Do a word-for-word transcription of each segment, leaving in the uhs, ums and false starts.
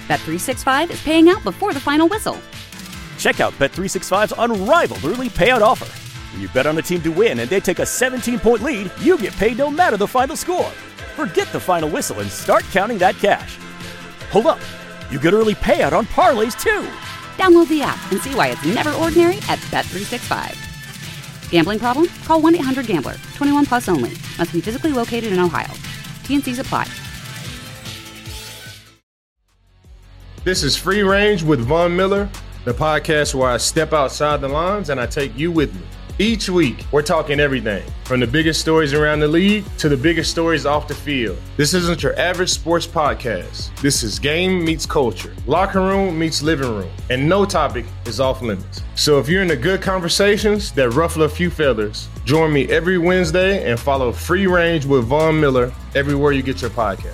Bet three sixty-five is paying out before the final whistle. Check out Bet three sixty-five's unrivaled early payout offer. When you bet on a team to win and they take a seventeen-point lead, you get paid no matter the final score. Forget the final whistle and start counting that cash. Hold up. You get early payout on parlays, too. Download the app and see why it's never ordinary at Bet three sixty-five. Gambling problem? Call one eight hundred gambler. twenty-one plus only. Must be physically located in Ohio. T N Cs apply. This is Free Range with Von Miller, the podcast where I step outside the lines and I take you with me. Each week, we're talking everything from the biggest stories around the league to the biggest stories off the field. This isn't your average sports podcast. This is game meets culture, locker room meets living room, and no topic is off limits. So if you're into good conversations that ruffle a few feathers, join me every Wednesday and follow Free Range with Von Miller everywhere you get your podcast.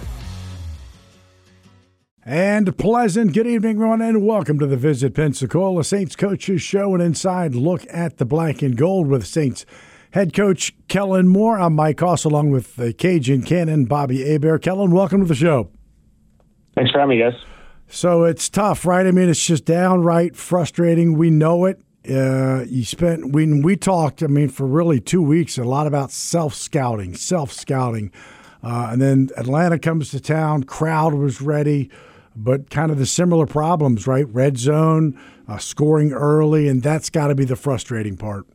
And pleasant good evening, everyone, and welcome to the Visit Pensacola Saints Coaches Show, an inside look at the black and gold with Saints head coach Kellen Moore. I'm Mike Koss, along with the Cajun Cannon, Bobby Hebert. Kellen, welcome to the show. Thanks for having me, guys. So it's tough, right? I mean, it's just downright frustrating. We know it. Uh, you spent when we talked, I mean, for really two weeks, a lot about self-scouting, self-scouting. Uh, and then Atlanta comes to town, crowd was ready. But kind of the similar problems, right? Red zone, uh, scoring early, and that's got to be the frustrating part.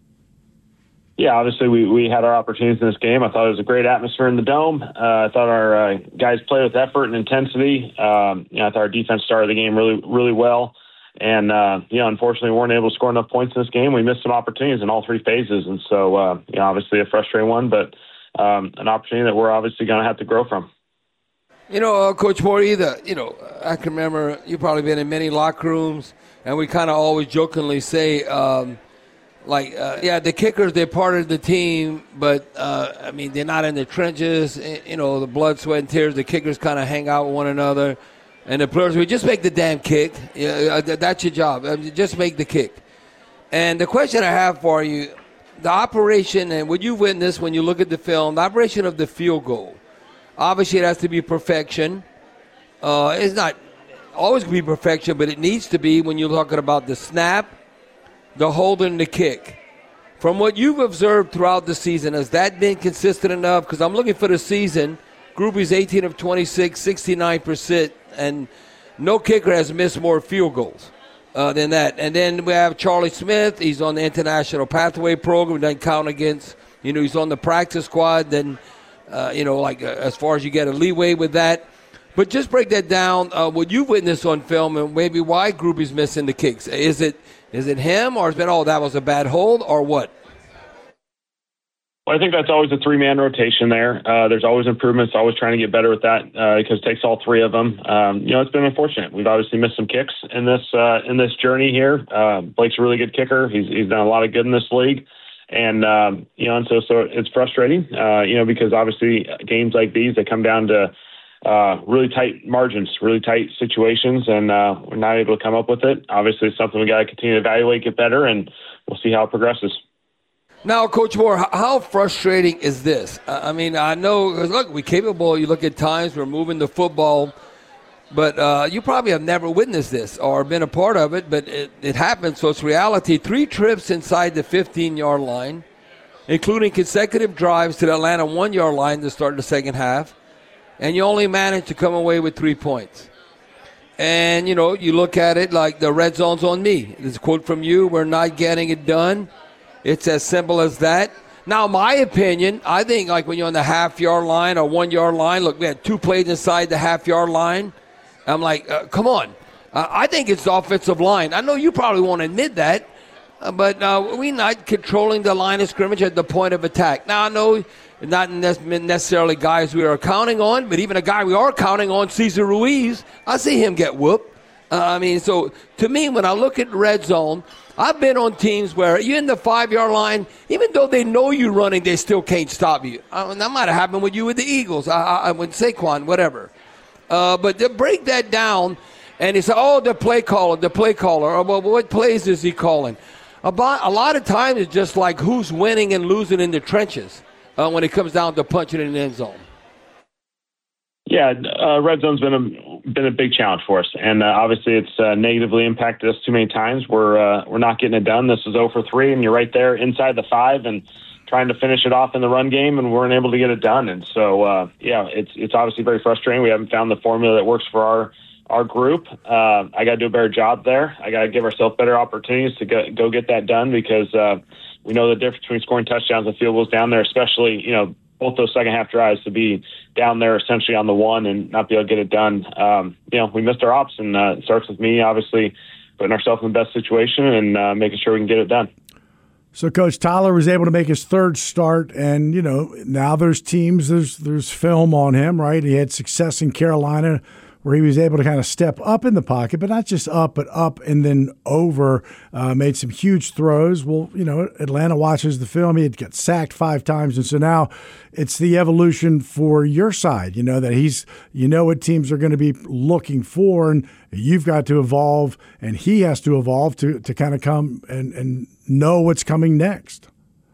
Yeah, obviously we, we had our opportunities in this game. I thought it was a great atmosphere in the Dome. Uh, I thought our uh, guys played with effort and intensity. Um, you know, I thought our defense started the game really, really well. And, uh, you know, unfortunately we weren't able to score enough points in this game. We missed some opportunities in all three phases. And so, uh, you know, obviously a frustrating one, but um, an opportunity that we're obviously going to have to grow from. You know, uh, Coach Moore, either, you know, I can remember you've probably been in many locker rooms, and we kind of always jokingly say, um, like, uh, yeah, the kickers, they're part of the team, but, uh, I mean, they're not in the trenches. You know, the blood, sweat, and tears, the kickers kind of hang out with one another. And the players, we just make the damn kick. Yeah, that's your job. Just make the kick. And the question I have for you, the operation, and what you witnessed when you look at the film, the operation of the field goal. Obviously, it has to be perfection. Uh, it's not always going to be perfection, but it needs to be when you're talking about the snap, the hold, and the kick. From what you've observed throughout the season, has that been consistent enough? Because I'm looking for the season. Groupie's eighteen of twenty-six, sixty-nine percent, and no kicker has missed more field goals uh, than that. And then we have Charlie Smith. He's on the International Pathway Program. Doesn't count against, you know, he's on the practice squad. Then Uh, you know, like uh, as far as you get a leeway with that. But just break that down, uh, what you witnessed on film and maybe why Groupie's missing the kicks. Is it is it him, or has it been, oh, that was a bad hold, or what? Well, I think that's always a three-man rotation there. Uh, there's always improvements, always trying to get better with that uh, because it takes all three of them. Um, you know, it's been unfortunate. We've obviously missed some kicks in this uh, in this journey here. Uh, Blake's a really good kicker. He's he's done a lot of good in this league. And, um, you know, and so, so it's frustrating, uh, you know, because obviously games like these, they come down to uh, really tight margins, really tight situations, and uh, we're not able to come up with it. Obviously, it's something we got to continue to evaluate, get better, and we'll see how it progresses. Now, Coach Moore, how frustrating is this? I mean, I know, look, we're capable. You look at times we're moving the football, but uh, you probably have never witnessed this or been a part of it, but it, it happened, so it's reality. Three trips inside the fifteen-yard line, including consecutive drives to the Atlanta one-yard line to start the second half, and you only managed to come away with three points. And, you know, you look at it like the red zone's on me. This quote from you, we're not getting it done. It's as simple as that. Now, my opinion, I think like when you're on the half-yard line or one-yard line, look, we had two plays inside the half-yard line. I'm like, uh, come on. Uh, I think it's the offensive line. I know you probably won't admit that, uh, but uh, we're not controlling the line of scrimmage at the point of attack. Now, I know not necessarily guys we are counting on, but even a guy we are counting on, Cesar Ruiz, I see him get whooped. Uh, I mean, so to me, when I look at red zone, I've been on teams where you're in the five-yard line, even though they know you're running, they still can't stop you. I mean, that might have happened with you with the Eagles, I, I, with Saquon, whatever. Uh, but to break that down, and he said, oh, the play caller, the play caller. Or, well, what plays is he calling? About, a lot of times it's just like who's winning and losing in the trenches uh, when it comes down to punching in the end zone. Yeah, uh, red zone's been a been a big challenge for us, and uh, obviously it's uh, negatively impacted us too many times. We're uh, we're not getting it done. This is zero for three, and you're right there inside the five, and trying to finish it off in the run game, and we're unable to get it done. And so, uh, yeah, it's it's obviously very frustrating. We haven't found the formula that works for our our group. Uh, I got to do a better job there. I got to give ourselves better opportunities to go, go get that done, because uh, we know the difference between scoring touchdowns and field goals down there, especially, you know, both those second half drives, to be down there essentially on the one and not be able to get it done. Um, you know, we missed our ops, and uh, it starts with me, obviously, putting ourselves in the best situation and uh, making sure we can get it done. So Coach Tyler was able to make his third start, and, you know, now there's teams, there's there's film on him, right? He had success in Carolina where he was able to kind of step up in the pocket, but not just up, but up and then over, uh, made some huge throws. Well, you know, Atlanta watches the film. He had got sacked five times, and so now it's the evolution for your side, you know, that he's, you know what teams are going to be looking for, and you've got to evolve, and he has to evolve to, to kind of come and, and know what's coming next.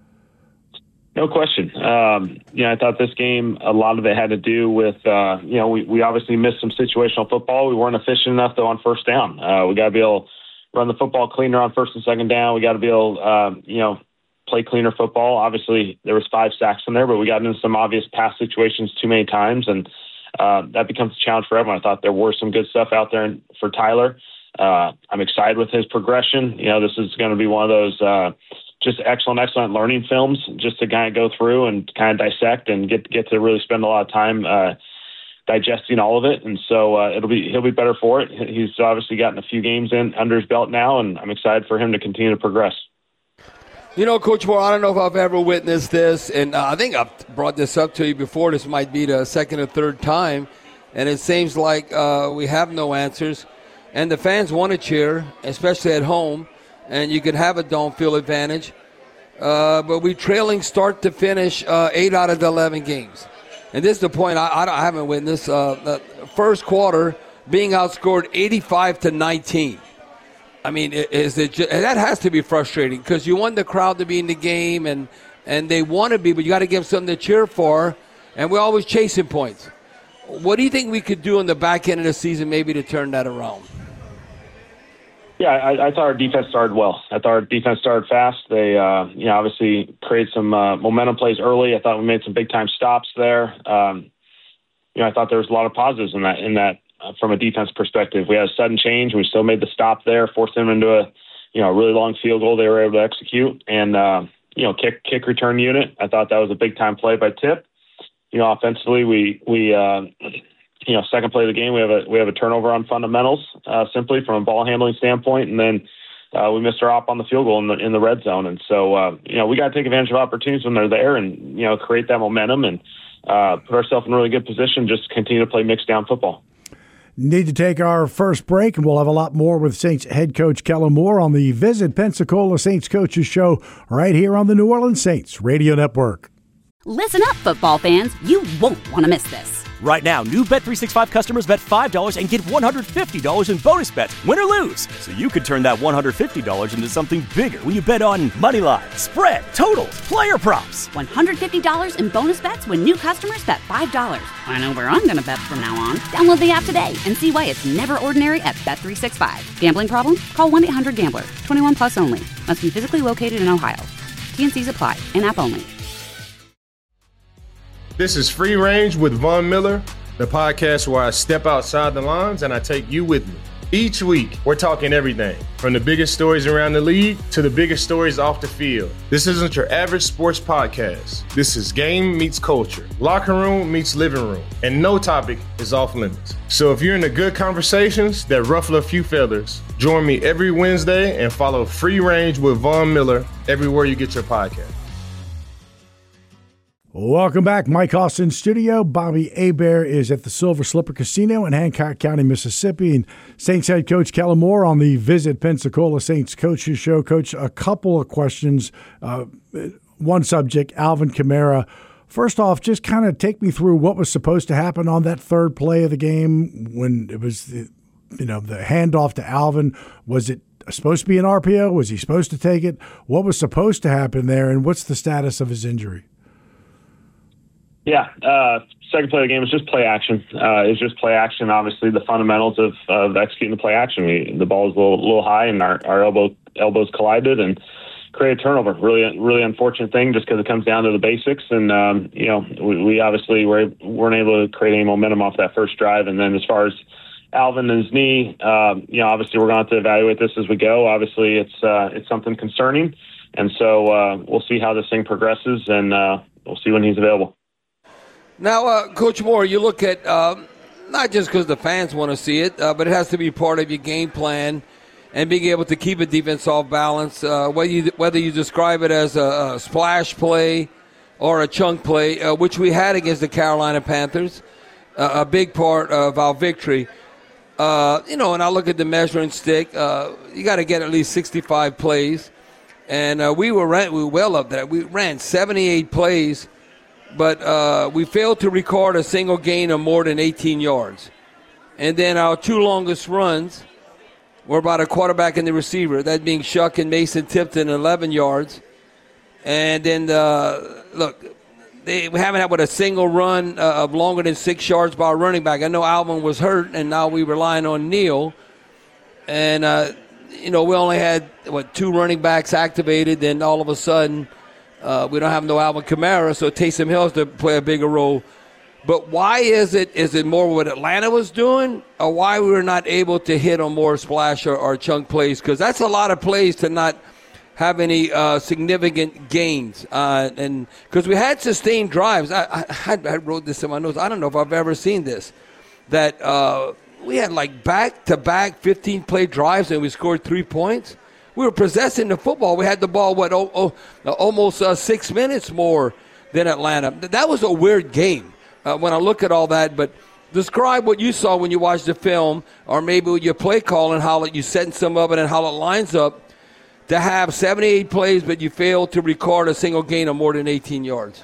No question. Um, you know, I thought this game, a lot of it had to do with, uh, you know, we, we obviously missed some situational football. We weren't efficient enough, though, on first down. Uh, we got to be able to run the football cleaner on first and second down. We got to be able, um, you know, play cleaner football. Obviously, there was five sacks in there, but we got into some obvious pass situations too many times, and uh, that becomes a challenge for everyone. I thought there were some good stuff out there for Tyler. Uh, I'm excited with his progression. You know, this is going to be one of those uh, just excellent, excellent learning films just to kind of go through and kind of dissect and get get to really spend a lot of time uh, digesting all of it. And so uh, it'll be he'll be better for it. He's obviously gotten a few games in under his belt now, and I'm excited for him to continue to progress. You know, Coach Moore, I don't know if I've ever witnessed this, and uh, I think I've brought this up to you before. This might be the second or third time, and it seems like uh, we have no answers. And the fans want to cheer, especially at home, and you can have a dome field advantage. Uh, but we're trailing start to finish uh, eight out of the eleven games. And this is the point I, I haven't witnessed. Uh, the first quarter being outscored eighty-five to nineteen. I mean, is it just, that has to be frustrating because you want the crowd to be in the game, and, and they want to be, but you got to give them something to cheer for, and we're always chasing points. What do you think we could do in the back end of the season maybe to turn that around? Yeah, I, I thought our defense started well. I thought our defense started fast. They, uh, you know, obviously created some uh, momentum plays early. I thought we made some big time stops there. Um, you know, I thought there was a lot of positives in that. In that, uh, from a defense perspective, we had a sudden change. We still made the stop there, forced them into a, you know, a really long field goal. They were able to execute, and uh, you know, kick kick return unit. I thought that was a big time play by Tip. You know, offensively, we we. Uh, You know, second play of the game, we have a we have a turnover on fundamentals, uh, simply from a ball handling standpoint, and then uh, we missed our op on the field goal in the in the red zone. And so, uh, you know, we got to take advantage of opportunities when they're there, and you know, create that momentum and uh, put ourselves in a really good position. Just continue to play mixed down football. Need to take our first break, and we'll have a lot more with Saints head coach Kellen Moore on the Visit Pensacola Saints Coaches Show right here on the New Orleans Saints Radio Network. Listen up, football fans. You won't want to miss this. Right now, new Bet three sixty-five customers bet five dollars and get one hundred fifty dollars in bonus bets, win or lose. So you could turn that one hundred fifty dollars into something bigger when you bet on money line, spread, totals, player props. one hundred fifty dollars in bonus bets when new customers bet five dollars. I know where I'm going to bet from now on. Download the app today and see why it's never ordinary at Bet three sixty-five. Gambling problem? Call one eight hundred gambler. twenty-one plus only. Must be physically located in Ohio. T N Cs apply. In-app only. This is Free Range with Von Miller, the podcast where I step outside the lines and I take you with me. Each week, we're talking everything from the biggest stories around the league to the biggest stories off the field. This isn't your average sports podcast. This is game meets culture, locker room meets living room, and no topic is off limits. So if you're into good conversations that ruffle a few feathers, join me every Wednesday and follow Free Range with Von Miller everywhere you get your podcast. Welcome back. Mike Austin studio. Bobby Hebert is at the Silver Slipper Casino in Hancock County, Mississippi. And Saints head coach Kellen Moore on the Visit Pensacola Saints Coaches Show. Coach, a couple of questions. Uh, one subject, Alvin Kamara. First off, just kind of take me through what was supposed to happen on that third play of the game when it was, the, you know, the handoff to Alvin. Was it supposed to be an R P O? Was he supposed to take it? What was supposed to happen there, and what's the status of his injury? Yeah, uh, second play of the game was just play action. Uh, it was just play action. Obviously, the fundamentals of, of executing the play action. We, the ball was a little, little high, and our, our elbow elbows collided and created a turnover. Really, really unfortunate thing, just because it comes down to the basics. And um, you know, we, we obviously were, weren't able to create any momentum off that first drive. And then as far as Alvin and his knee, um, you know, obviously we're going to have to evaluate this as we go. Obviously, it's uh, it's something concerning, and so uh, we'll see how this thing progresses, and uh, we'll see when he's available. Now, uh, Coach Moore, you look at um, not just because the fans want to see it, uh, but it has to be part of your game plan and being able to keep a defense off balance. Uh, whether you whether you describe it as a, a splash play or a chunk play, uh, which we had against the Carolina Panthers, uh, a big part of our victory. Uh, you know, and I look at the measuring stick. Uh, you got to get at least sixty-five plays, and uh, we were ran, we were well up there. We ran seventy-eight plays. But uh, we failed to record a single gain of more than eighteen yards. And then our two longest runs were about a quarterback and the receiver, that being Shuck and Mason Tipton, eleven yards. And then, uh, look, they, we haven't had with a single run uh, of longer than six yards by a running back. I know Alvin was hurt, and now we're relying on Neal. And, uh, you know, we only had, what, two running backs activated, then all of a sudden – Uh, we don't have no Alvin Kamara, so Taysom Hill has to play a bigger role. But why is it? Is it more what Atlanta was doing, or why we were not able to hit on more splash or, or chunk plays? Because that's a lot of plays to not have any uh, significant gains. Uh, and because we had sustained drives. I, I, I wrote this in my notes. I don't know if I've ever seen this. That uh, we had like back-to-back fifteen-play drives, and we scored three points. We were possessing the football. We had the ball, what, oh, oh, almost uh, six minutes more than Atlanta. That was a weird game uh, when I look at all that. But describe what you saw when you watched the film, or maybe with your play call and how you setting some of it and how it lines up to have seventy-eight plays, but you failed to record a single gain of more than eighteen yards.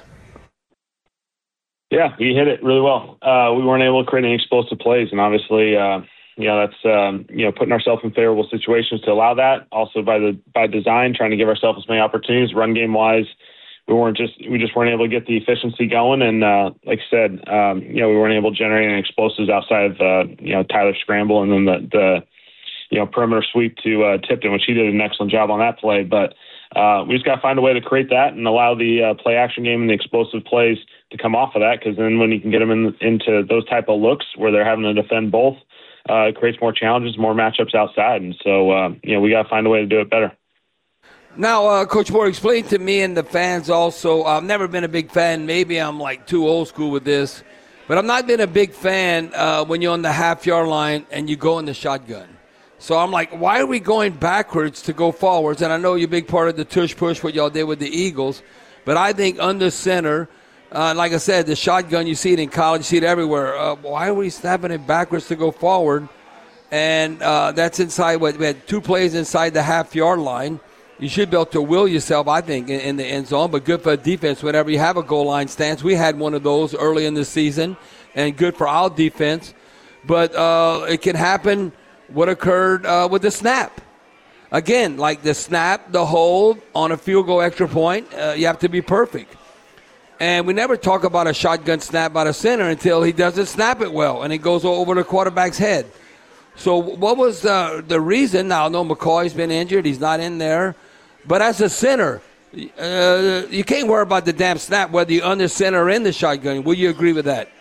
Yeah, you hit it really well. Uh, we weren't able to create any explosive plays, and obviously uh, – You know, that's, um, you know, putting ourselves in favorable situations to allow that. Also by the by design, trying to give ourselves as many opportunities. Run game wise, we weren't just we just weren't able to get the efficiency going. And uh, like I said, um, you know, we weren't able to generate any explosives outside of uh, you know Tyler Scramble and then the, the you know perimeter sweep to uh, Tipton, which he did an excellent job on that play. But uh, we just got to find a way to create that and allow the uh, play action game and the explosive plays to come off of that. Because then when you can get them in, into those type of looks where they're having to defend both. Uh, it creates more challenges, more matchups outside. And so, uh, you know, we got to find a way to do it better. Now, uh, Coach Moore, explain to me and the fans also, I've never been a big fan. Maybe I'm like too old school with this. But I've not been a big fan uh, when you're on the half-yard line and you go in the shotgun. So I'm like, why are we going backwards to go forwards? And I know you're a big part of the tush push, what y'all did with the Eagles. But I think under center, Uh, like I said, the shotgun, you see it in college, you see it everywhere. Uh, why are we snapping it backwards to go forward? And uh, that's inside, what, we had two plays inside the half-yard line. You should be able to will yourself, I think, in, in the end zone, but good for defense whenever you have a goal line stance. We had one of those early in the season, and good for our defense. But uh, it can happen what occurred uh, with the snap. Again, like the snap, the hold on a field goal extra point, uh, you have to be perfect. And we never talk about a shotgun snap by the center until he doesn't snap it well, and it goes over the quarterback's head. So what was uh, the reason? Now, I know McCoy's been injured. He's not in there. But as a center, uh, you can't worry about the damn snap, whether you're under center or in the shotgun. Will you agree with that?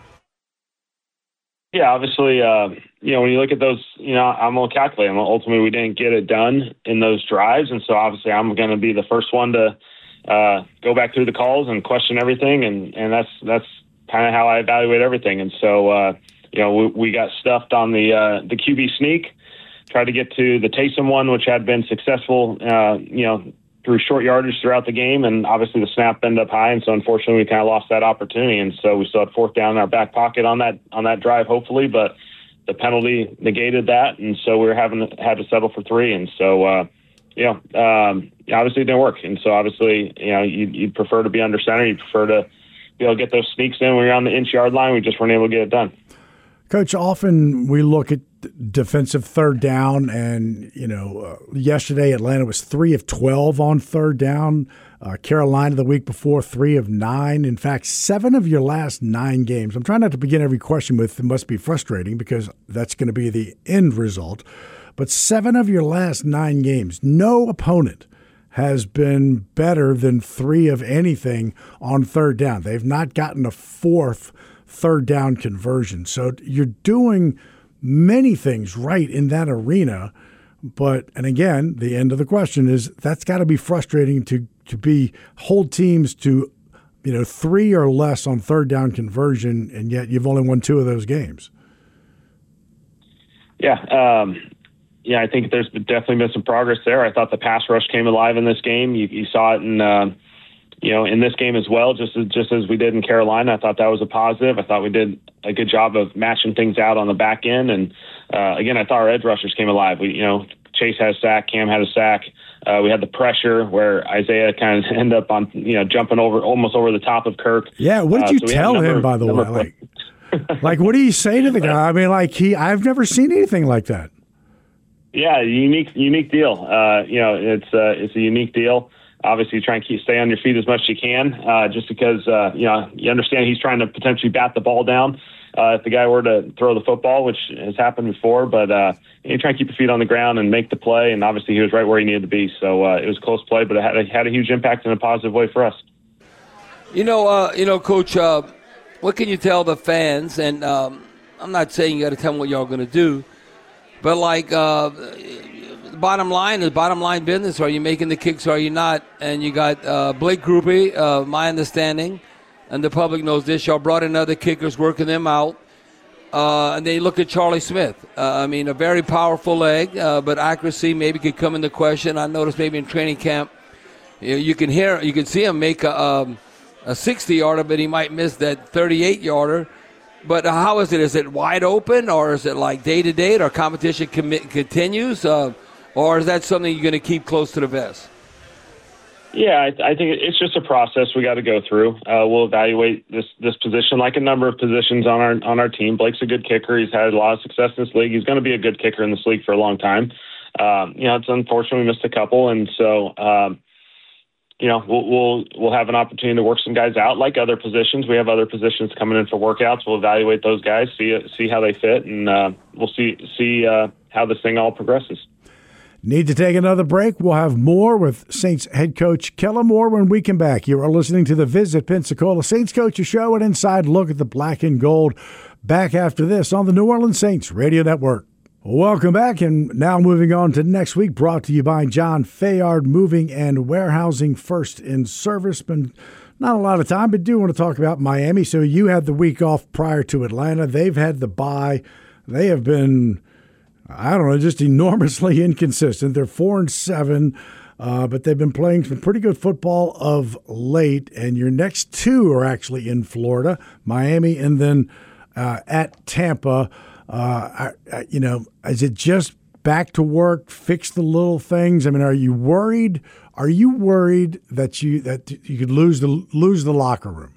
Yeah, obviously, uh, you know, when you look at those, you know, I'm going to calculate them. Ultimately, we didn't get it done in those drives, and so obviously I'm going to be the first one to – Uh, go back through the calls and question everything, and, and that's that's kind of how I evaluate everything. And so, uh, you know, we, we got stuffed on the uh, the Q B sneak, tried to get to the Taysom one, which had been successful, uh, you know, through short yardage throughout the game, and obviously the snap ended up high, and so unfortunately we kind of lost that opportunity. And so we still had fourth down in our back pocket on that on that drive, hopefully, but the penalty negated that, and so we were having to, had to settle for three. And so, uh, you know, um, obviously it didn't work. And so obviously, you know, you'd, you'd prefer to be under center. You'd prefer to be able to get those sneaks in when you're on the inch yard line. We just weren't able to get it done. Coach, often we look at d- defensive third down. And, you know, uh, yesterday Atlanta was three of twelve on third down. Uh, Carolina the week before, three of nine. In fact, seven of your last nine games. I'm trying not to begin every question with it must be frustrating because that's going to be the end result. But seven of your last nine games, no opponent has been better than three of anything on third down. They've not gotten a fourth third down conversion. So you're doing many things right in that arena. But, and again, the end of the question is that's got to be frustrating to, to be hold teams to, you know, three or less on third down conversion, and yet you've only won two of those games. Yeah. Um, yeah, I think there's definitely been some progress there. I thought the pass rush came alive in this game. You, you saw it in, uh, you know, in this game as well, just as, just as we did in Carolina. I thought that was a positive. I thought we did a good job of matching things out on the back end. And, uh, again, I thought our edge rushers came alive. We, you know, Chase had a sack, Cam had a sack. Uh, we had the pressure where Isaiah kind of ended up on, you know, jumping over almost over the top of Kirk. Yeah, what did you uh, so tell him, by the way? Like, like, what do you say to the guy? I mean, like, he, I've never seen anything like that. Yeah, unique, unique deal. Uh, you know, it's uh, it's a unique deal. Obviously, try and keep stay on your feet as much as you can, uh, just because uh, you know you understand he's trying to potentially bat the ball down uh, if the guy were to throw the football, which has happened before. But uh, you try and keep your feet on the ground and make the play. And obviously, he was right where he needed to be. So uh, it was a close play, but it had, it had a huge impact in a positive way for us. You know, uh, you know, Coach. Uh, what can you tell the fans? And um, I'm not saying you got to tell them what y'all going to do. But, like, uh, the bottom line is bottom line business. Are you making the kicks or are you not? And you got uh, Blake Grupe, uh, my understanding, and the public knows this. Y'all brought in other kickers, working them out. Uh, and they look at Charlie Smith. Uh, I mean, a very powerful leg, uh, but accuracy maybe could come into question. I noticed maybe in training camp, you know, you can hear, you can see him make a, um, a sixty-yarder, but he might miss that thirty-eight-yarder. But how is it? Is it wide open, or is it like day-to-day, or competition com- continues, uh, or is that something you're going to keep close to the vest? Yeah, I, I think it's just a process we got to go through. Uh, we'll evaluate this this position like a number of positions on our on our team. Blake's a good kicker. He's had a lot of success in this league. He's going to be a good kicker in this league for a long time. Um, you know, it's unfortunate we missed a couple, and so um, you know, we'll, we'll we'll have an opportunity to work some guys out like other positions. We have other positions coming in for workouts. We'll evaluate those guys, see see how they fit, and uh, we'll see see uh, how this thing all progresses. Need to take another break. We'll have more with Saints head coach Kellen Moore when we come back. You are listening to the Visit Pensacola Saints Coaches Show, an inside look at the black and gold. Back after this on the New Orleans Saints Radio Network. Welcome back, and now moving on to next week, brought to you by John Fayard Moving and Warehousing, first in service. Been not a lot of time, but do want to talk about Miami. So you had the week off prior to Atlanta. They've had the bye. They have been, I don't know, just enormously inconsistent. They're four and seven, uh, but they've been playing some pretty good football of late. And your next two are actually in Florida, Miami, and then uh, at Tampa. Uh, I, I, you know, is it just back to work, fix the little things? I mean, are you worried? Are you worried that you that you could lose the lose the locker room?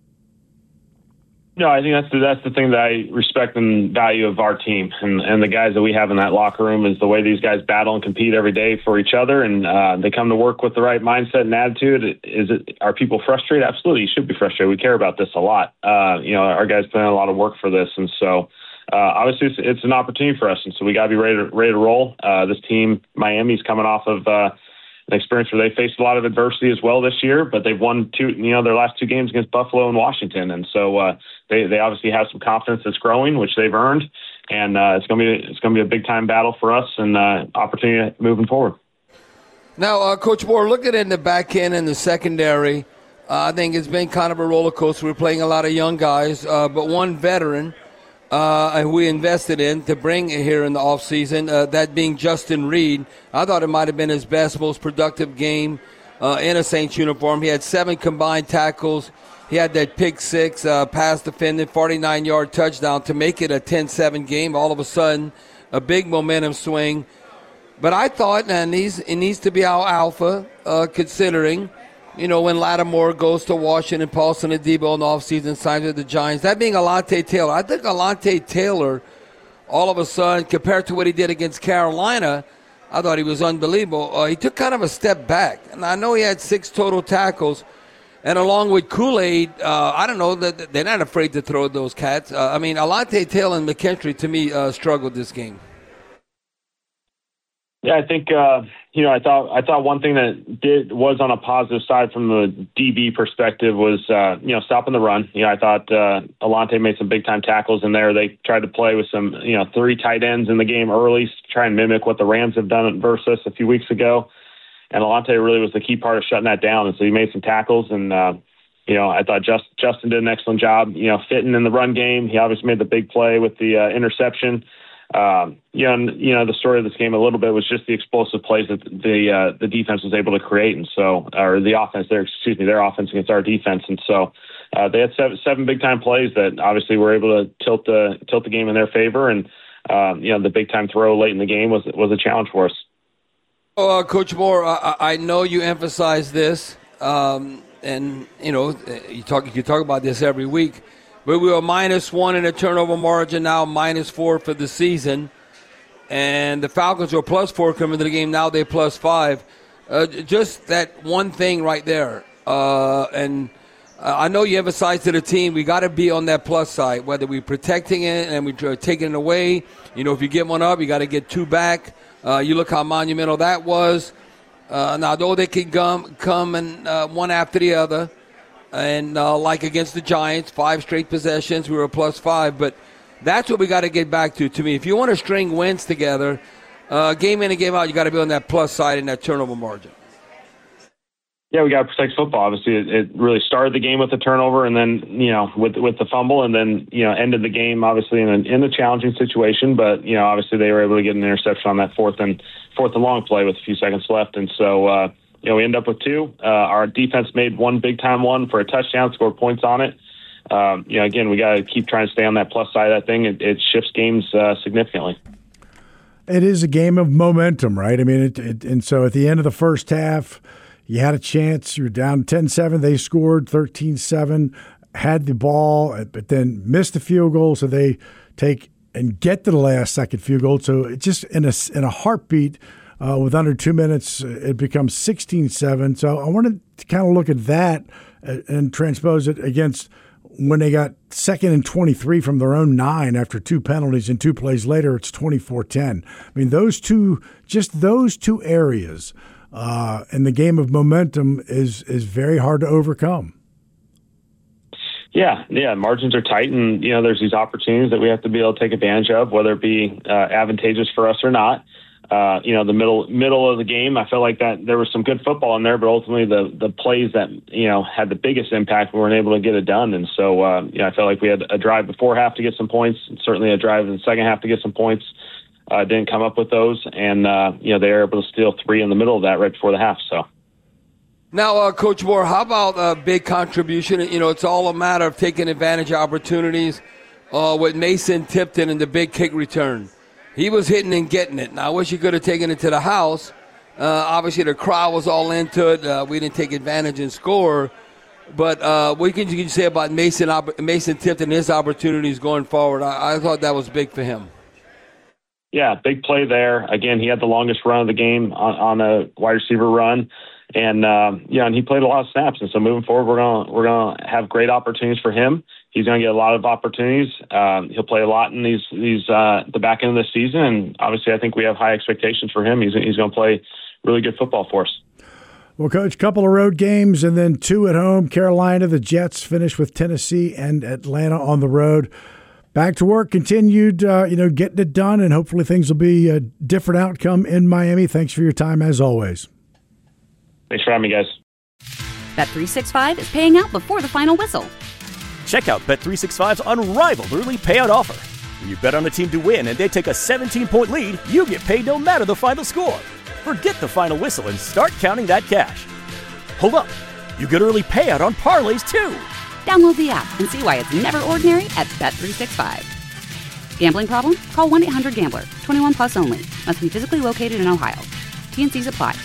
No, I think that's the, that's the thing that I respect and value of our team and, and the guys that we have in that locker room is the way these guys battle and compete every day for each other, and uh, they come to work with the right mindset and attitude. Is it are people frustrated? Absolutely, you should be frustrated. We care about this a lot. Uh, you know, our guys put in a lot of work for this, and so. Uh, obviously, it's, it's an opportunity for us, and so we got to be ready to ready to roll. Uh, this team, Miami's coming off of uh, an experience where they faced a lot of adversity as well this year, but they've won two, you know, their last two games against Buffalo and Washington, and so uh, they they obviously have some confidence that's growing, which they've earned, and uh, it's gonna be it's gonna be a big time battle for us and uh, opportunity moving forward. Now, uh, Coach Moore, looking in the back end and the secondary, uh, I think it's been kind of a roller coaster. We're playing a lot of young guys, uh, but one veteran. Uh, we invested in to bring here in the offseason, uh, that being Justin Reed. I thought it might have been his best, most productive game uh, in a Saints uniform. He had seven combined tackles. He had that pick six, uh, pass defended, forty-nine-yard touchdown to make it a ten seven game. All of a sudden, a big momentum swing. But I thought, and he's, it needs to be our alpha, uh, considering – you know, when Lattimore goes to Washington, Paulson Adebo in the offseason signs with the Giants, that being Alontae Taylor. I think Alontae Taylor all of a sudden, compared to what he did against Carolina, I thought he was unbelievable. Uh, he took kind of a step back. And I know he had six total tackles. And along with Kool-Aid, uh, I don't know, they're not afraid to throw those cats. Uh, I mean, Alontae Taylor and McKinstry, to me, uh, struggled this game. Yeah, I think uh, you know. I thought I thought one thing that did was on a positive side from the D B perspective was uh, you know stopping the run. You know, I thought uh, Alontae made some big time tackles in there. They tried to play with some you know three tight ends in the game early to try and mimic what the Rams have done versus a few weeks ago. And Alontae really was the key part of shutting that down. And so he made some tackles, and uh, you know I thought Just, Justin did an excellent job. You know, fitting in the run game. He obviously made the big play with the uh, interception. Um, you know, and, you know, the story of this game a little bit was just the explosive plays that the uh, the defense was able to create, and so, or the offense, their excuse me, their offense against our defense, and so uh, they had seven, seven big time plays that obviously were able to tilt the tilt the game in their favor, and um, you know, the big time throw late in the game was was a challenge for us. Oh, uh, Coach Moore, I, I know you emphasize this, um, and you know, you talk you talk about this every week. But we were minus one in the turnover margin, now minus four for the season. And the Falcons were plus four coming to the game, now they're plus five. Uh, just that one thing right there. Uh, and uh, I know you emphasize to the team, we got to be on that plus side, whether we're protecting it and we're taking it away. You know, if you get one up, you got to get two back. Uh, you look how monumental that was. Uh, now, though they can come, come and uh, one after the other. And uh, like against the Giants, five straight possessions, we were plus five. But that's what we got to get back to. To me, if you want to string wins together, uh, game in and game out, you got to be on that plus side in that turnover margin. Yeah, we got to protect football. Obviously, it, it really started the game with the turnover, and then you know with with the fumble, and then you know ended the game obviously in a, in a challenging situation. But you know obviously they were able to get an interception on that fourth and fourth and long play with a few seconds left, and so. Uh, You know, we end up with two. Uh, our defense made one big-time one for a touchdown, scored points on it. Um, you know, again, we got to keep trying to stay on that plus side of that thing. It, it shifts games uh, significantly. It is a game of momentum, right? I mean, it, it, and so at the end of the first half, you had a chance. You were down ten seven. They scored thirteen seven, had the ball, but then missed the field goal, so they take and get to the last-second field goal. So it just in a, in a heartbeat, Uh, with under two minutes, it becomes sixteen seven. So I wanted to kind of look at that and transpose it against when they got second and twenty-three from their own nine after two penalties, and two plays later, it's twenty-four ten. I mean, those two, just those two areas uh, in the game of momentum is is very hard to overcome. Yeah, yeah, margins are tight, and you know there's these opportunities that we have to be able to take advantage of, whether it be uh, advantageous for us or not. Uh, you know, the middle middle of the game, I felt like that there was some good football in there, but ultimately the the plays that, you know, had the biggest impact, we weren't able to get it done. And so, uh, you know, I felt like we had a drive before half to get some points, and certainly a drive in the second half to get some points. Uh, didn't come up with those. And, uh, you know, they were able to steal three in the middle of that right before the half. So. Now, uh, Coach Moore, how about a big contribution? You know, it's all a matter of taking advantage of opportunities uh, with Mason Tipton and the big kick return. He was hitting and getting it. Now, I wish he could have taken it to the house. Uh, obviously, the crowd was all into it. Uh, we didn't take advantage and score. But uh, what can you say about Mason Mason Tipton and his opportunities going forward? I, I thought that was big for him. Yeah, big play there. Again, he had the longest run of the game on, on a wide receiver run. And, um, yeah, and he played a lot of snaps. And so moving forward, we're going to we're gonna have great opportunities for him. He's going to get a lot of opportunities. Um, he'll play a lot in these these uh, the back end of the season, and obviously, I think we have high expectations for him. He's he's going to play really good football for us. Well, Coach, a couple of road games and then two at home. Carolina, the Jets finished with Tennessee and Atlanta on the road. Back to work, continued, uh, you know, getting it done, and hopefully things will be a different outcome in Miami. Thanks for your time as always. Thanks for having me, guys. Bet three sixty-five is paying out before the final whistle. Check out Bet three sixty-five's unrivaled early payout offer. When you bet on a team to win and they take a seventeen-point lead, you get paid no matter the final score. Forget the final whistle and start counting that cash. Hold up. You get early payout on parlays, too. Download the app and see why it's never ordinary at Bet three sixty-five. Gambling problem? Call one eight hundred gambler. twenty-one plus only. Must be physically located in Ohio. T and C's apply.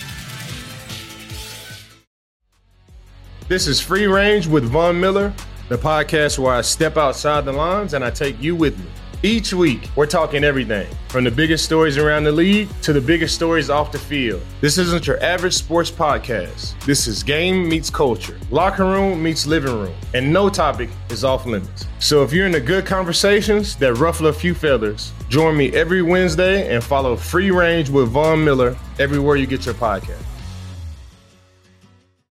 This is Free Range with Von Miller, the podcast where I step outside the lines and I take you with me. Each week, we're talking everything from the biggest stories around the league to the biggest stories off the field. This isn't your average sports podcast. This is game meets culture, locker room meets living room, and no topic is off limits. So if you're into good conversations that ruffle a few feathers, join me every Wednesday and follow Free Range with Von Miller everywhere you get your podcast.